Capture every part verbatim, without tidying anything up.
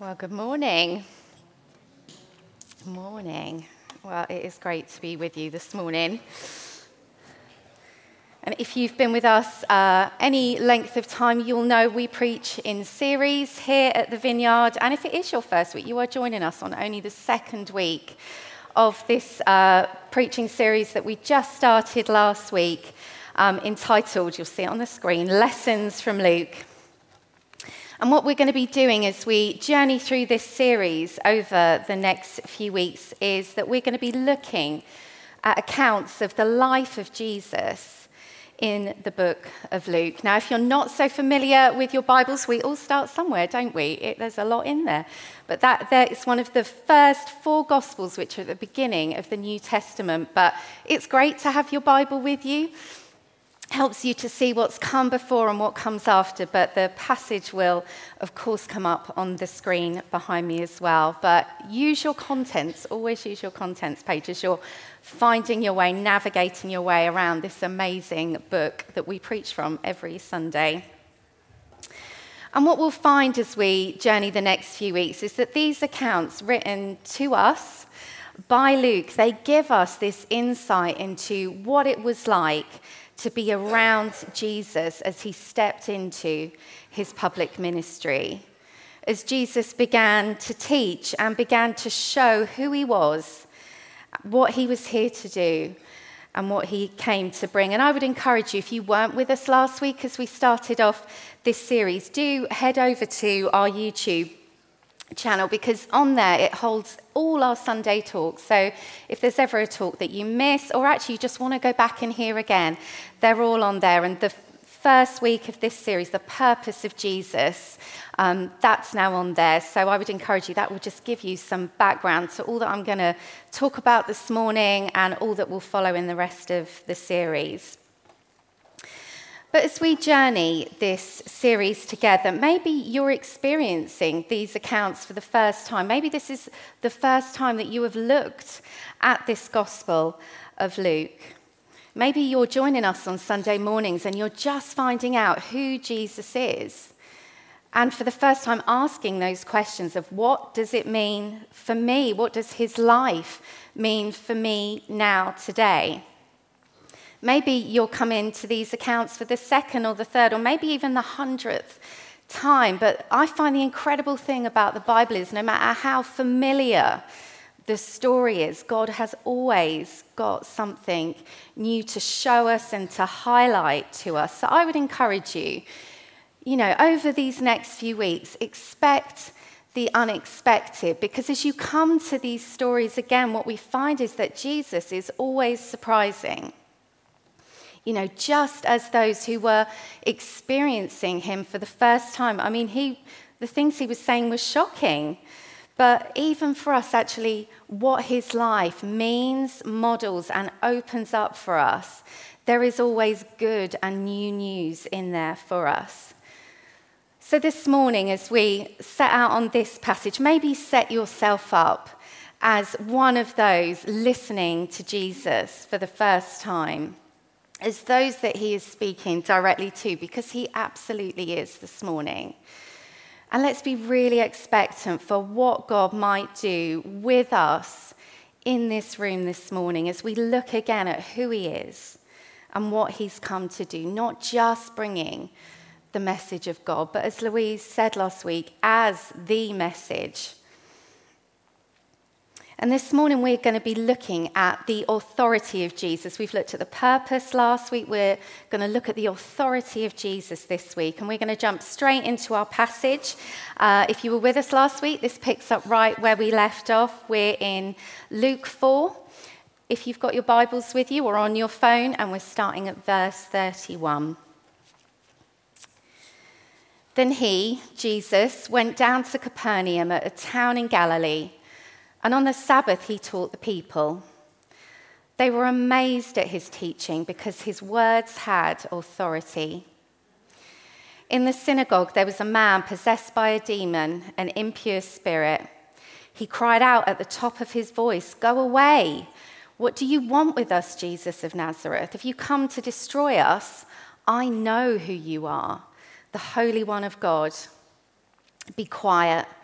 Well, good morning. Morning. Well, it is great to be with you this morning. And if you've been with us uh, any length of time, you'll know we preach in series here at the Vineyard. And if it is your first week, you are joining us on only the second week of this uh, preaching series that we just started last week, um, entitled, you'll see it on the screen, Lessons from Luke. And what we're going to be doing as we journey through this series over the next few weeks is that we're going to be looking at accounts of the life of Jesus in the book of Luke. Now, if you're not so familiar with your Bibles, we all start somewhere, don't we? It, there's a lot in there. But that there is one of the first four Gospels, which are at the beginning of the New Testament. But it's great to have your Bible with you. Helps you to see what's come before and what comes after, but the passage will, of course, come up on the screen behind me as well. But use your contents, always use your contents page as you're finding your way, navigating your way around this amazing book that we preach from every Sunday. And what we'll find as we journey the next few weeks is that these accounts written to us by Luke, they give us this insight into what it was like to be around Jesus as he stepped into his public ministry. As Jesus began to teach and began to show who he was, what he was here to do, and what he came to bring. And I would encourage you, if you weren't with us last week as we started off this series, do head over to our YouTube channel, because on there it holds all our Sunday talks. So if there's ever a talk that you miss, or actually you just want to go back and hear again, they're all on there. And the first week of this series, The Purpose of Jesus, um, that's now on there. So I would encourage you, that will just give you some background to all that I'm going to talk about this morning and all that will follow in the rest of the series. But as we journey this series together, maybe you're experiencing these accounts for the first time. Maybe this is the first time that you have looked at this Gospel of Luke. Maybe you're joining us on Sunday mornings and you're just finding out who Jesus is. And for the first time asking those questions of what does it mean for me? What does his life mean for me now, today? Maybe you'll come into these accounts for the second or the third or maybe even the hundredth time. But I find the incredible thing about the Bible is no matter how familiar the story is, God has always got something new to show us and to highlight to us. So I would encourage you, you know, over these next few weeks, expect the unexpected, because as you come to these stories again, what we find is that Jesus is always surprising. You know, just as those who were experiencing him for the first time. I mean, he, the things he was saying were shocking. But even for us, actually, what his life means, models, and opens up for us, there is always good and new news in there for us. So this morning, as we set out on this passage, maybe set yourself up as one of those listening to Jesus for the first time, as those that he is speaking directly to, because he absolutely is this morning. And let's be really expectant for what God might do with us in this room this morning as we look again at who he is and what he's come to do, not just bringing the message of God, but as Louise said last week, as the message. And this morning we're going to be looking at the authority of Jesus. We've looked at the purpose last week. We're going to look at the authority of Jesus this week. And we're going to jump straight into our passage. Uh, if you were with us last week, this picks up right where we left off. We're in Luke four. If you've got your Bibles with you or on your phone, and we're starting at verse thirty-one. Then he, Jesus, went down to Capernaum, a town in Galilee. And on the Sabbath, he taught the people. They were amazed at his teaching because his words had authority. In the synagogue, there was a man possessed by a demon, an impure spirit. He cried out at the top of his voice, "Go away! What do you want with us, Jesus of Nazareth? If you come to destroy us, I know who you are, the Holy One of God. Be quiet.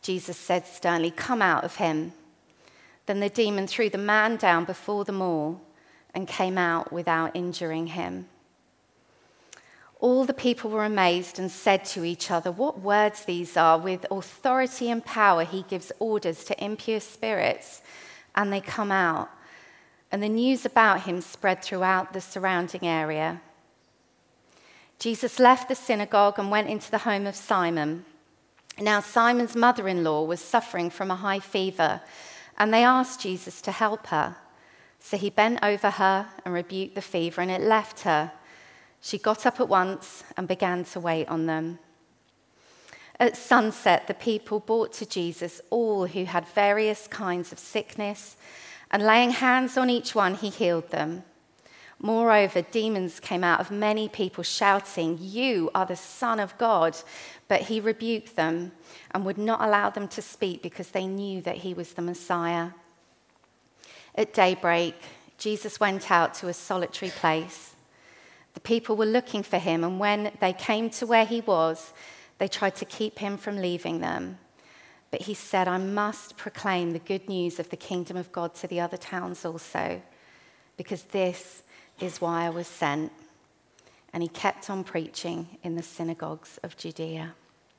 Jesus said sternly, "Come out of him." Then the demon threw the man down before them all and came out without injuring him. All the people were amazed and said to each other, "What words these are! With authority and power he gives orders to impure spirits, and they come out." And the news about him spread throughout the surrounding area. Jesus left the synagogue and went into the home of Simon. Now Simon's mother-in-law was suffering from a high fever, and they asked Jesus to help her. So he bent over her and rebuked the fever, and it left her. She got up at once and began to wait on them. At sunset, the people brought to Jesus all who had various kinds of sickness, and laying hands on each one, he healed them. Moreover, demons came out of many people shouting, "You are the Son of God." But he rebuked them and would not allow them to speak because they knew that he was the Messiah. At daybreak, Jesus went out to a solitary place. The people were looking for him, and when they came to where he was, they tried to keep him from leaving them. But he said, "I must proclaim the good news of the kingdom of God to the other towns also, because this is why I was sent." And he kept on preaching in the synagogues of Judea.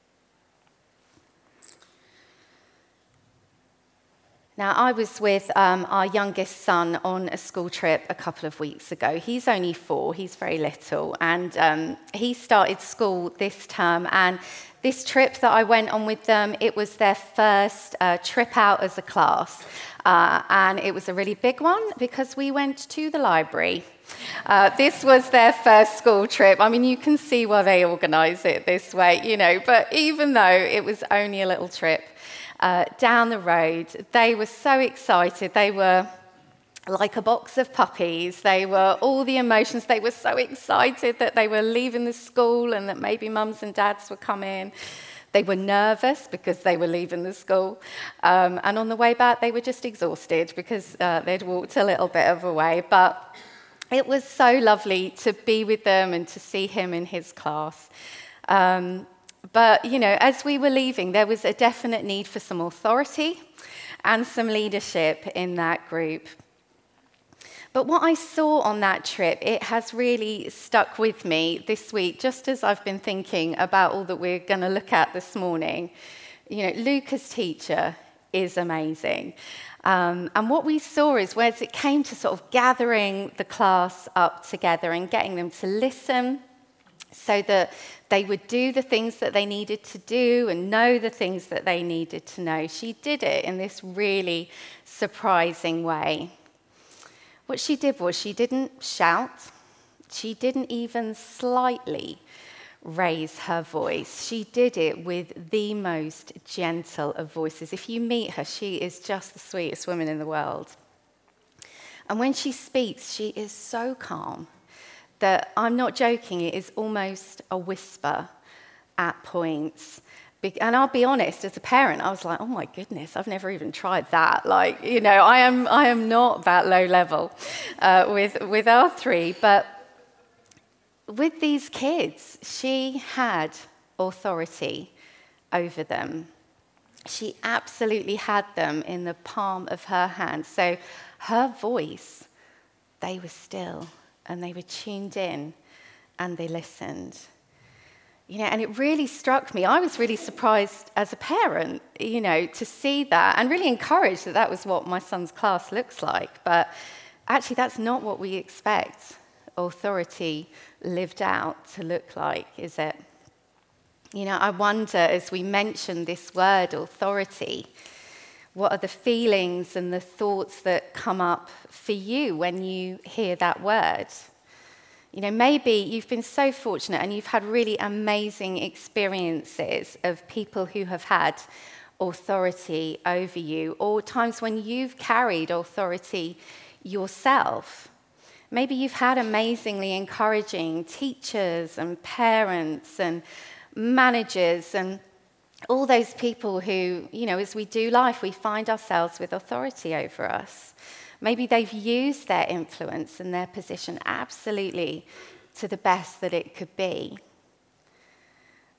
Now, I was with um, our youngest son on a school trip a couple of weeks ago. He's only four, he's very little, and um, he started school this term. And this trip that I went on with them, it was their first uh, trip out as a class. Uh, and it was a really big one because we went to the library. Uh, this was their first school trip. I mean, you can see why they organise it this way, you know, but even though it was only a little trip, Uh, down the road, they were so excited. They were like a box of puppies. They were all the emotions. They were so excited that they were leaving the school and that maybe mums and dads were coming. They were nervous because they were leaving the school. Um, and on the way back, they were just exhausted because uh, they'd walked a little bit of a way. But it was so lovely to be with them and to see him in his class. Um, But, you know, as we were leaving, there was a definite need for some authority and some leadership in that group. But what I saw on that trip, it has really stuck with me this week, just as I've been thinking about all that we're going to look at this morning. You know, Luca's teacher is amazing. Um, and what we saw is where it came to sort of gathering the class up together and getting them to listen, so that they would do the things that they needed to do and know the things that they needed to know. She did it in this really surprising way. What she did was she didn't shout. She didn't even slightly raise her voice. She did it with the most gentle of voices. If you meet her, she is just the sweetest woman in the world. And when she speaks, she is so calm that, I'm not joking, it is almost a whisper at points. And I'll be honest, as a parent, I was like, oh my goodness, I've never even tried that. Like, you know, I am I am not that low level uh, with, with our three. But with these kids, she had authority over them. She absolutely had them in the palm of her hand. So her voice, they were still. And they were tuned in, and they listened. You know, and it really struck me. I was really surprised as a parent, you know, to see that, and really encouraged that that was what my son's class looks like. But actually, that's not what we expect authority lived out to look like, is it? You know, I wonder, as we mention this word, authority, what are the feelings and the thoughts that come up for you when you hear that word? You know, maybe you've been so fortunate and you've had really amazing experiences of people who have had authority over you, or times when you've carried authority yourself. Maybe you've had amazingly encouraging teachers and parents and managers and all those people who, you know, as we do life, we find ourselves with authority over us. Maybe they've used their influence and their position absolutely to the best that it could be.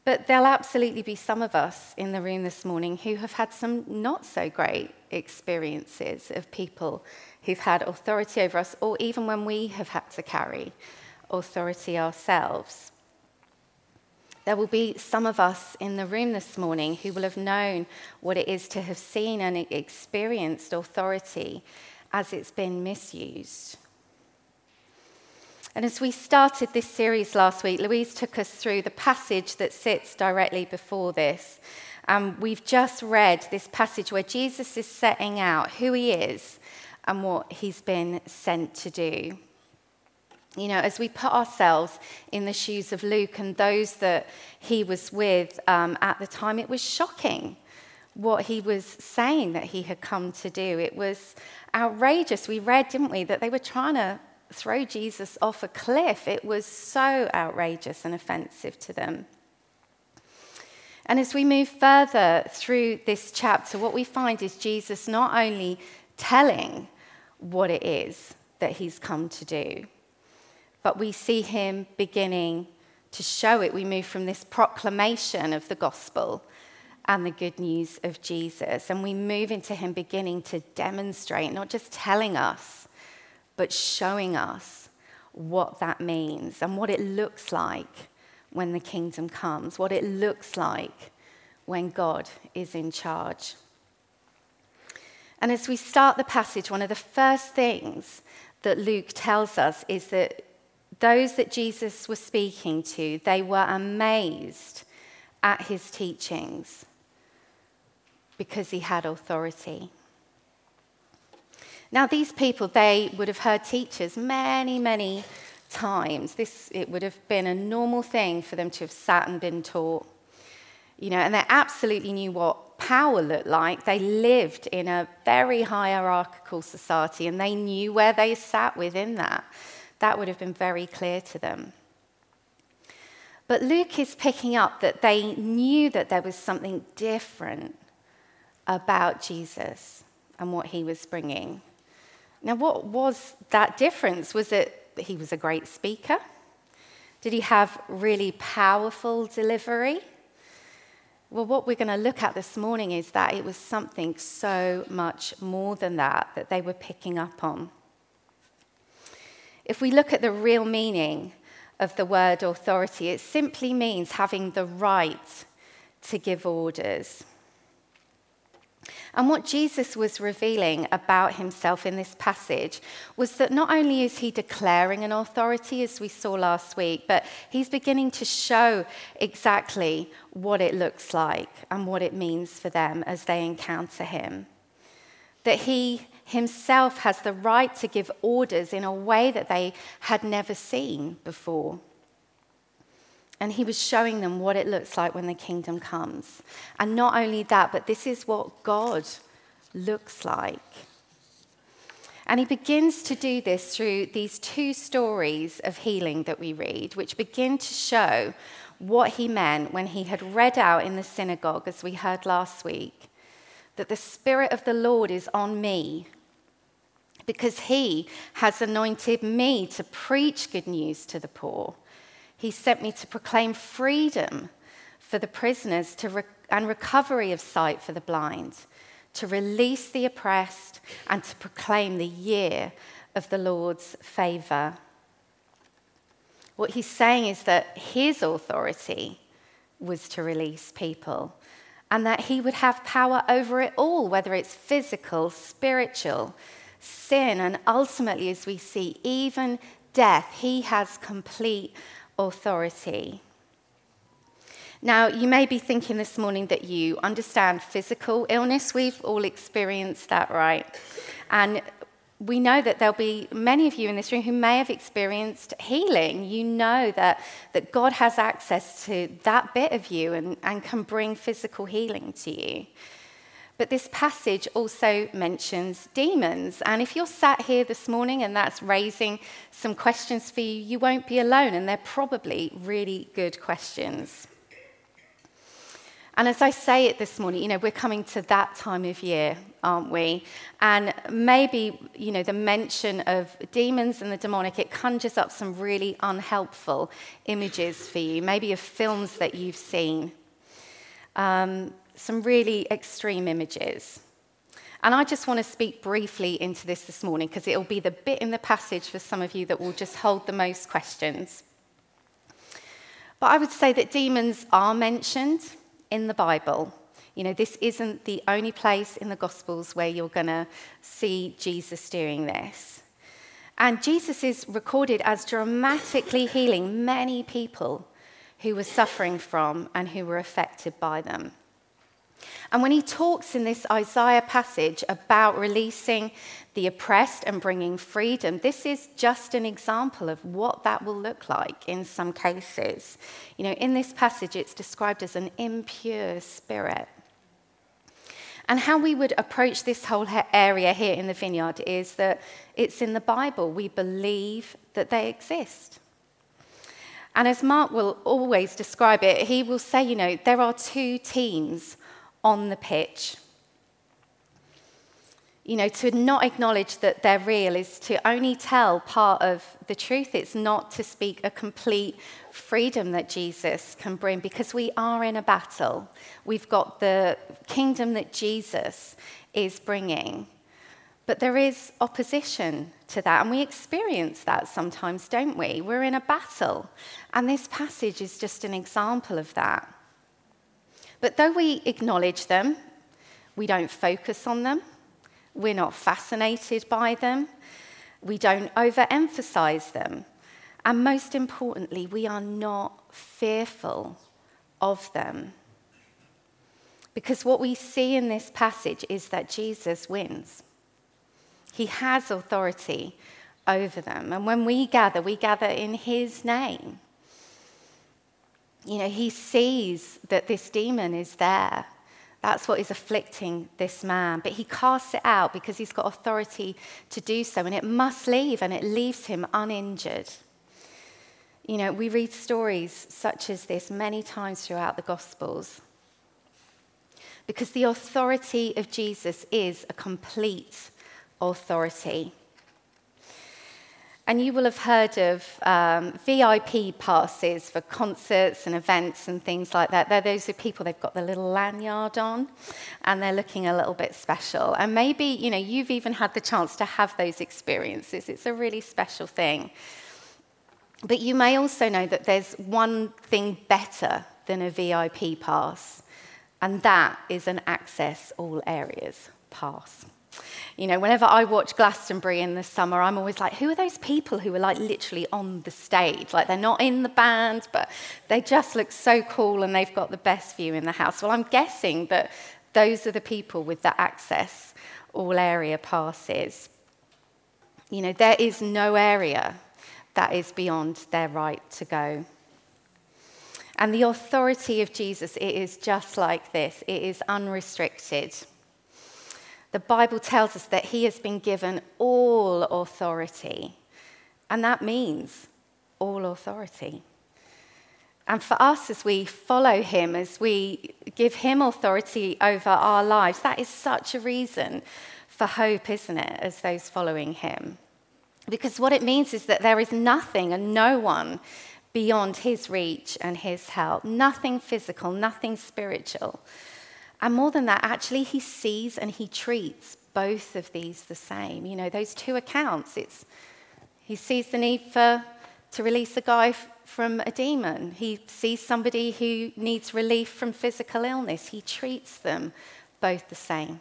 But there'll absolutely be some of us in the room this morning who have had some not so great experiences of people who've had authority over us, or even when we have had to carry authority ourselves. There will be some of us in the room this morning who will have known what it is to have seen and experienced authority as it's been misused. And as we started this series last week, Louise took us through the passage that sits directly before this. Um, we've just read this passage where Jesus is setting out who he is and what he's been sent to do. You know, as we put ourselves in the shoes of Luke and those that he was with um, at the time, it was shocking what he was saying that he had come to do. It was outrageous. We read, didn't we, that they were trying to throw Jesus off a cliff. It was so outrageous and offensive to them. And as we move further through this chapter, what we find is Jesus not only telling what it is that he's come to do, but we see him beginning to show it. We move from this proclamation of the gospel and the good news of Jesus, and we move into him beginning to demonstrate, not just telling us, but showing us what that means and what it looks like when the kingdom comes, what it looks like when God is in charge. And as we start the passage, one of the first things that Luke tells us is that those that Jesus was speaking to, they were amazed at his teachings because he had authority. Now, these people, they would have heard teachers many, many times. This, it would have been a normal thing for them to have sat and been taught. You know, and they absolutely knew what power looked like. They lived in a very hierarchical society, and they knew where they sat within that. That would have been very clear to them. But Luke is picking up that they knew that there was something different about Jesus and what he was bringing. Now, what was that difference? Was it that he was a great speaker? Did he have really powerful delivery? Well, what we're going to look at this morning is that it was something so much more than that that they were picking up on. If we look at the real meaning of the word authority, it simply means having the right to give orders. And what Jesus was revealing about himself in this passage was that not only is he declaring an authority, as we saw last week, but he's beginning to show exactly what it looks like and what it means for them as they encounter him. That he himself has the right to give orders in a way that they had never seen before. And he was showing them what it looks like when the kingdom comes. And not only that, but this is what God looks like. And he begins to do this through these two stories of healing that we read, which begin to show what he meant when he had read out in the synagogue, as we heard last week, that the Spirit of the Lord is on me because he has anointed me to preach good news to the poor. He sent me to proclaim freedom for the prisoners to re- and recovery of sight for the blind, to release the oppressed, and to proclaim the year of the Lord's favor. What he's saying is that his authority was to release people, and that he would have power over it all, whether it's physical, spiritual, sin, and ultimately, as we see, even death. He has complete authority. Now, you may be thinking this morning that you understand physical illness. We've all experienced that, right? And we know that there'll be many of you in this room who may have experienced healing. You know that, that God has access to that bit of you and, and can bring physical healing to you. But this passage also mentions demons. And if you're sat here this morning and that's raising some questions for you, you won't be alone. And they're probably really good questions. And as I say it this morning, you know, we're coming to that time of year, aren't we? And maybe, you know, the mention of demons and the demonic, it conjures up some really unhelpful images for you, maybe of films that you've seen, um, some really extreme images. And I just want to speak briefly into this this morning, because it'll be the bit in the passage for some of you that will just hold the most questions. But I would say that demons are mentioned in the Bible. You know, this isn't the only place in the Gospels where you're going to see Jesus doing this. And Jesus is recorded as dramatically healing many people who were suffering from and who were affected by them. And when he talks in this Isaiah passage about releasing the oppressed and bringing freedom, this is just an example of what that will look like in some cases. You know, in this passage, it's described as an impure spirit. And how we would approach this whole area here in the Vineyard is that it's in the Bible. We believe that they exist. And as Mark will always describe it, he will say, you know, there are two teams on the pitch. You know, to not acknowledge that they're real is to only tell part of the truth. It's not to speak a complete freedom that Jesus can bring, because we are in a battle. We've got the kingdom that Jesus is bringing. But there is opposition to that, and we experience that sometimes, don't we? We're in a battle, and this passage is just an example of that. But though we acknowledge them, we don't focus on them, we're not fascinated by them, we don't overemphasize them, and most importantly, we are not fearful of them. Because what we see in this passage is that Jesus wins. He has authority over them, and when we gather, we gather in his name. You know, he sees that this demon is there. That's what is afflicting this man. But he casts it out because he's got authority to do so, and it must leave, and it leaves him uninjured. You know, we read stories such as this many times throughout the Gospels, because the authority of Jesus is a complete authority. And you will have heard of um, V I P passes for concerts and events and things like that. They're those are people, they've got the little lanyard on, and they're looking a little bit special. And maybe, you know, you've even had the chance to have those experiences. It's a really special thing. But you may also know that there's one thing better than a V I P pass, and that is an access all areas pass. You know, whenever I watch Glastonbury in the summer, I'm always like, who are those people who are like literally on the stage? Like they're not in the band, but they just look so cool and they've got the best view in the house. Well, I'm guessing that those are the people with the access all area passes. You know, there is no area that is beyond their right to go. And the authority of Jesus, it is just like this. It is unrestricted. The Bible tells us that he has been given all authority, and that means all authority. And for us, as we follow him, as we give him authority over our lives, that is such a reason for hope, isn't it, as those following him? Because what it means is that there is nothing and no one beyond his reach and his help, nothing physical, nothing spiritual. And more than that, actually, he sees and he treats both of these the same. You know, those two accounts, it's he sees the need for to release a guy f- from a demon. He sees somebody who needs relief from physical illness. He treats them both the same.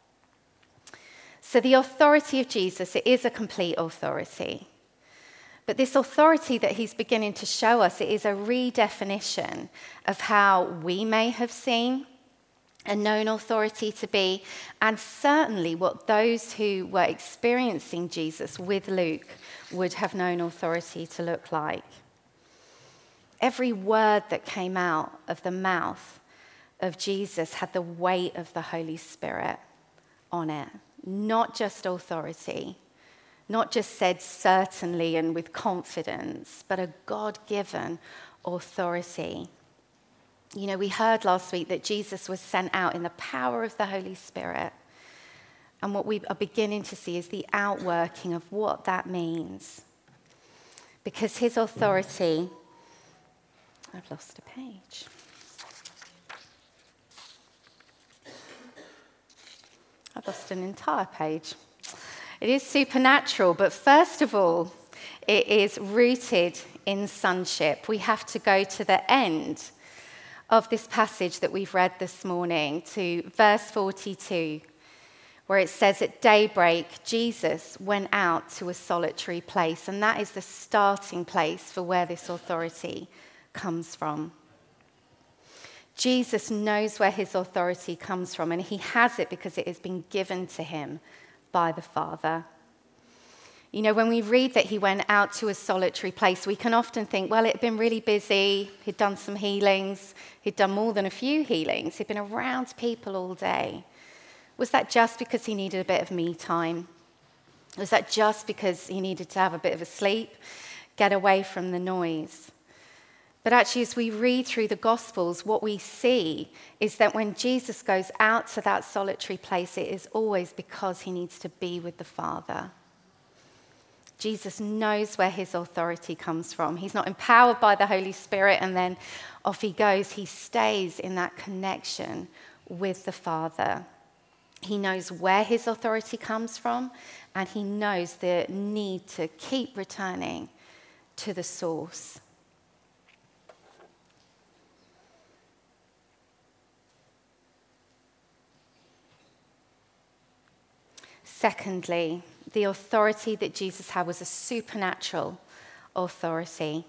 So the authority of Jesus, it is a complete authority. But this authority that he's beginning to show us, it is a redefinition of how we may have seen a known authority to be, and certainly what those who were experiencing Jesus with Luke would have known authority to look like. Every word that came out of the mouth of Jesus had the weight of the Holy Spirit on it, not just authority, not just said certainly and with confidence, but a God-given authority. You know, we heard last week that Jesus was sent out in the power of the Holy Spirit. And what we are beginning to see is the outworking of what that means. Because his authority, I've lost a page. I've lost an entire page. It is supernatural, but first of all, it is rooted in sonship. We have to go to the end of this passage that we've read this morning, to verse forty-two, where it says, at daybreak, Jesus went out to a solitary place. And that is the starting place for where this authority comes from. Jesus knows where his authority comes from, and he has it because it has been given to him by the Father. You know, when we read that he went out to a solitary place, we can often think, well, it had been really busy, he'd done some healings, he'd done more than a few healings, he'd been around people all day. Was that just because he needed a bit of me time? Was that just because he needed to have a bit of a sleep, get away from the noise? But actually, as we read through the Gospels, what we see is that when Jesus goes out to that solitary place, it is always because he needs to be with the Father. Jesus knows where his authority comes from. He's not empowered by the Holy Spirit and then off he goes. He stays in that connection with the Father. He knows where his authority comes from, and he knows the need to keep returning to the source. Secondly, the authority that Jesus had was a supernatural authority.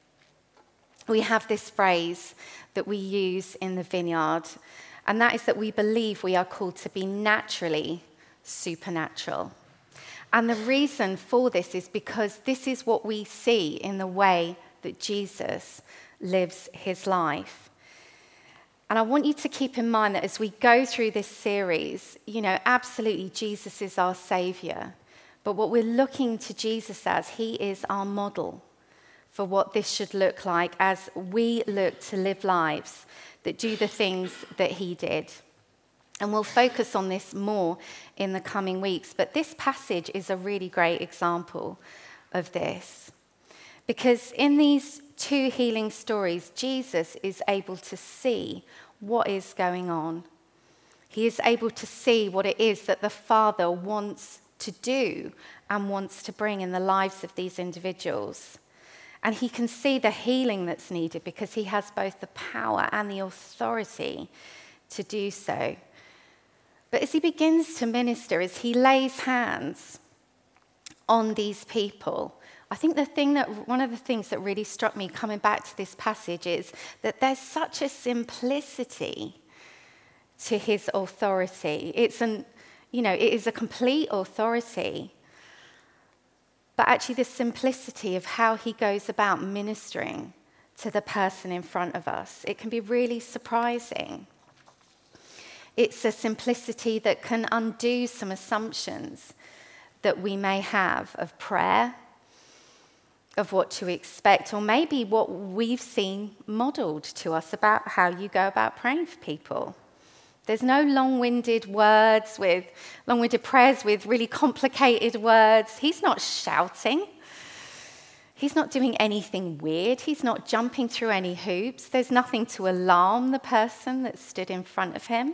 We have this phrase that we use in the Vineyard, and that is that we believe we are called to be naturally supernatural. And the reason for this is because this is what we see in the way that Jesus lives his life. And I want you to keep in mind that as we go through this series, you know, absolutely Jesus is our Savior. But what we're looking to Jesus as, he is our model for what this should look like as we look to live lives that do the things that he did. And we'll focus on this more in the coming weeks. But this passage is a really great example of this. Because in these two healing stories, Jesus is able to see what is going on. He is able to see what it is that the Father wants to do and wants to bring in the lives of these individuals. And he can see the healing that's needed because he has both the power and the authority to do so. But as he begins to minister, as he lays hands on these people, I think the thing that one of the things that really struck me coming back to this passage is that there's such a simplicity to his authority. It's an, you know, it is a complete authority. But actually the simplicity of how he goes about ministering to the person in front of us, it can be really surprising. It's a simplicity that can undo some assumptions that we may have of prayer, of what to expect, or maybe what we've seen modeled to us about how you go about praying for people. There's no long-winded words with, long-winded prayers with really complicated words. He's not shouting. He's not doing anything weird. He's not jumping through any hoops. There's nothing to alarm the person that stood in front of him.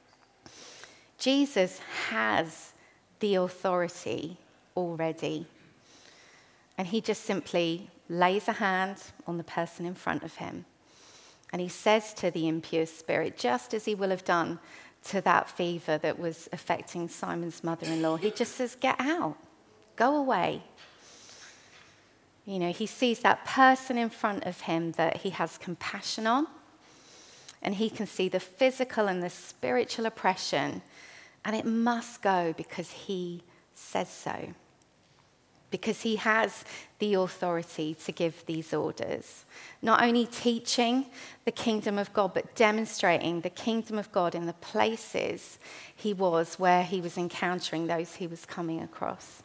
Jesus has the authority already. And he just simply lays a hand on the person in front of him. And he says to the impure spirit, just as he will have done to that fever that was affecting Simon's mother-in-law, he just says, get out, go away. You know, he sees that person in front of him that he has compassion on, and he can see the physical and the spiritual oppression, and it must go because he says so. Because he has the authority to give these orders. Not only teaching the kingdom of God, but demonstrating the kingdom of God in the places he was where he was encountering those he was coming across.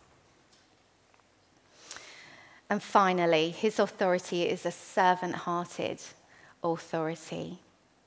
And finally, his authority is a servant-hearted authority.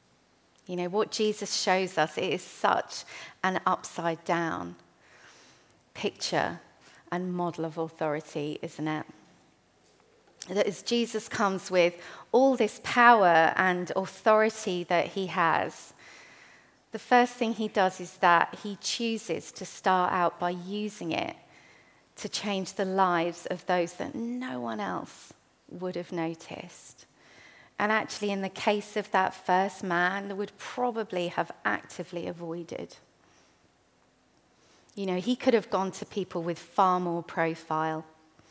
You know, what Jesus shows us, it is such an upside down picture and model of authority, isn't it? That as Jesus comes with all this power and authority that he has, the first thing he does is that he chooses to start out by using it to change the lives of those that no one else would have noticed. And actually, in the case of that first man, they would probably have actively avoided. You know, he could have gone to people with far more profile,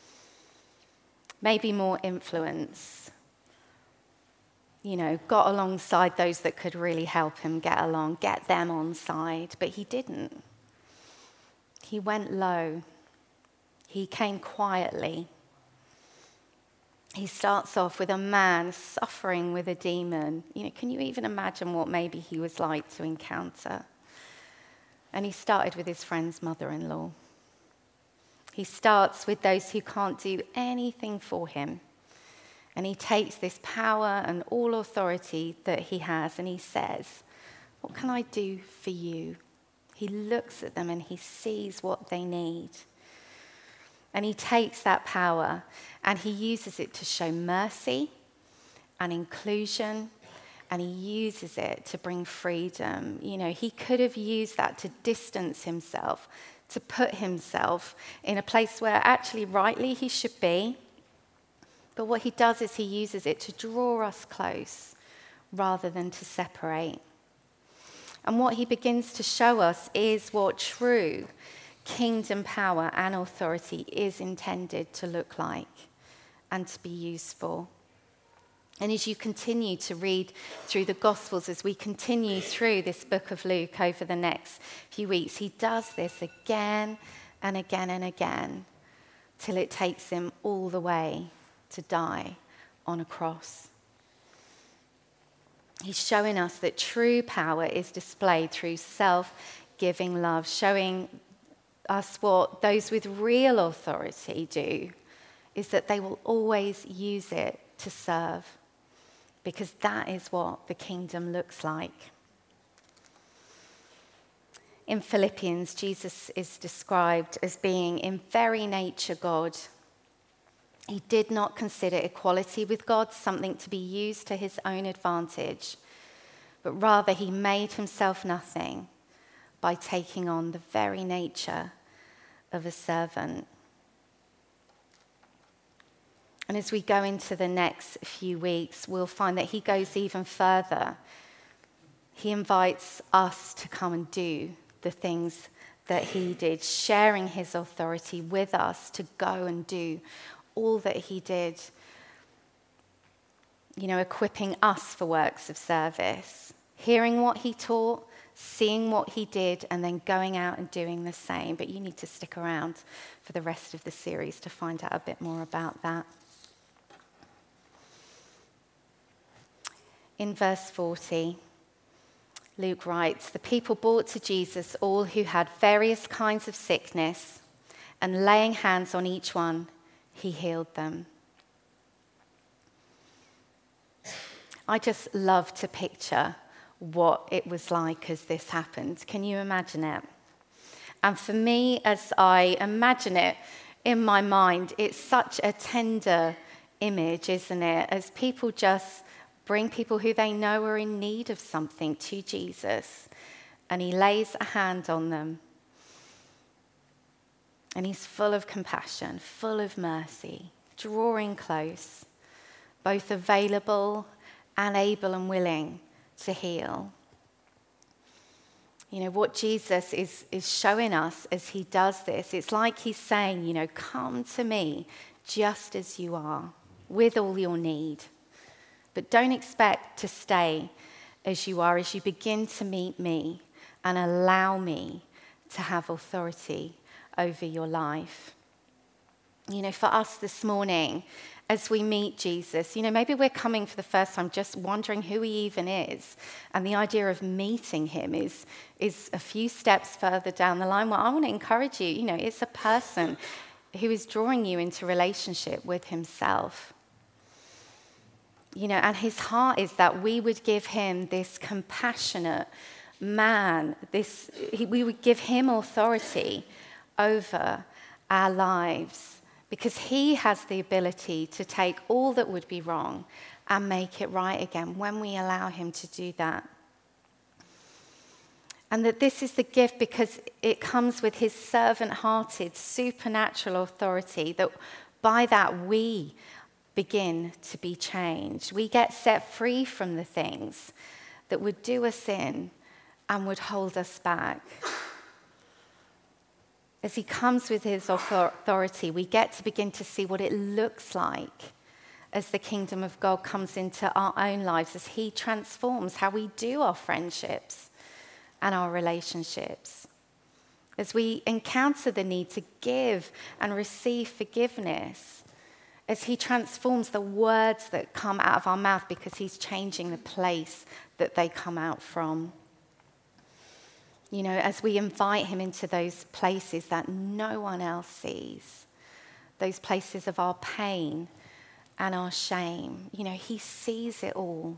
maybe more influence, you know, got alongside those that could really help him get along, get them on side, but he didn't. He went low. He came quietly. He starts off with a man suffering with a demon. You know, can you even imagine what maybe he was like to encounter? And he started with his friend's mother-in-law. He starts with those who can't do anything for him. And he takes this power and all authority that he has and he says, "What can I do for you?" He looks at them and he sees what they need. And he takes that power and he uses it to show mercy and inclusion, and he uses it to bring freedom. You know, he could have used that to distance himself, to put himself in a place where actually rightly he should be. But what he does is he uses it to draw us close rather than to separate. And what he begins to show us is what true kingdom power and authority is intended to look like and to be used for. And as you continue to read through the Gospels, as we continue through this book of Luke over the next few weeks, he does this again and again and again till it takes him all the way to die on a cross. He's showing us that true power is displayed through self-giving love, showing us what those with real authority do is that they will always use it to serve, because that is what the kingdom looks like. In Philippians, Jesus is described as being in very nature God. He did not consider equality with God something to be used to his own advantage, but rather he made himself nothing by taking on the very nature of a servant. And as we go into the next few weeks, we'll find that he goes even further. He invites us to come and do the things that he did, sharing his authority with us to go and do all that he did, you know, equipping us for works of service, hearing what he taught, seeing what he did, and then going out and doing the same. But you need to stick around for the rest of the series to find out a bit more about that. In verse forty, Luke writes, "The people brought to Jesus all who had various kinds of sickness, and laying hands on each one, he healed them." I just love to picture what it was like as this happened. Can you imagine it? And for me, as I imagine it in my mind, it's such a tender image, isn't it? As people just bring people who they know are in need of something to Jesus, and he lays a hand on them. And he's full of compassion, full of mercy, drawing close, both available and able and willing to heal. You know, what Jesus is, is showing us as he does this, it's like he's saying, you know, come to me just as you are, with all your need. But don't expect to stay as you are, as you begin to meet me and allow me to have authority over your life. You know, for us this morning, as we meet Jesus, you know, maybe we're coming for the first time just wondering who he even is. And the idea of meeting him is, is a few steps further down the line. Well, I want to encourage you, you know, it's a person who is drawing you into relationship with himself. You know, and his heart is that we would give him this compassionate man, this, he, we would give him authority over our lives, because he has the ability to take all that would be wrong and make it right again when we allow him to do that. And that this is the gift because it comes with his servant-hearted, supernatural authority, that by that we begin to be changed. We get set free from the things that would do us in and would hold us back. As he comes with his authority, we get to begin to see what it looks like as the kingdom of God comes into our own lives, as he transforms how we do our friendships and our relationships. As we encounter the need to give and receive forgiveness, as he transforms the words that come out of our mouth because he's changing the place that they come out from. You know, as we invite him into those places that no one else sees, those places of our pain and our shame, you know, he sees it all.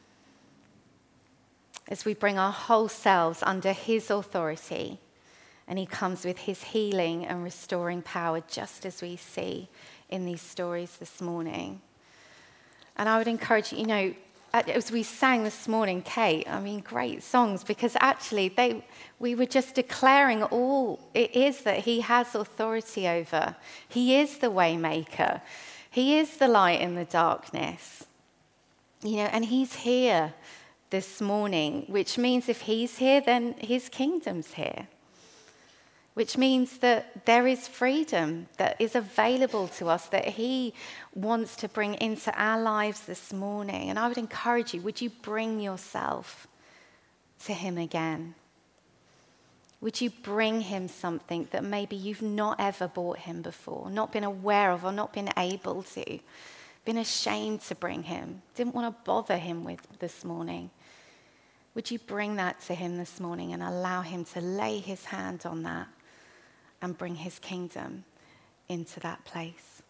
As we bring our whole selves under his authority, and he comes with his healing and restoring power, just as we see in these stories this morning. And I would encourage you, you know, as we sang this morning, Kate, I mean, great songs, because actually they, we were just declaring all it is that he has authority over. He is the way maker. He is the light in the darkness. You know, and he's here this morning, which means if he's here, then his kingdom's here. Which means that there is freedom that is available to us that he wants to bring into our lives this morning. And I would encourage you, would you bring yourself to him again? Would you bring him something that maybe you've not ever brought him before, not been aware of or not been able to, been ashamed to bring him, didn't want to bother him with this morning? Would you bring that to him this morning and allow him to lay his hand on that and bring his kingdom into that place?